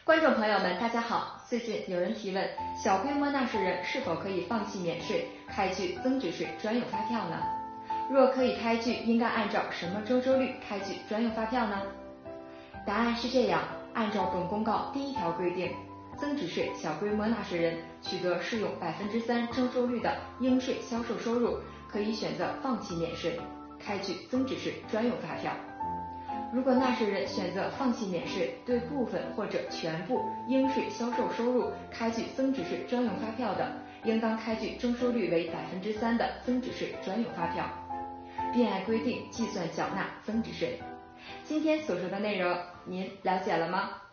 观众朋友们，大家好。最近有人提问，小规模纳税人是否可以放弃免税，开具增值税专用发票呢？若可以开具，应该按照什么征收率开具专用发票呢？答案是这样，按照本公告第1条规定，增值税小规模纳税人取得适用3%征收率的应税销售收入，可以选择放弃免税，开具增值税专用发票。如果纳税人选择放弃免税，对部分或者全部应税销售收入开具增值税专用发票的，应当开具征收率为3%的增值税专用发票，并按规定计算缴纳增值税。今天所说的内容，您了解了吗？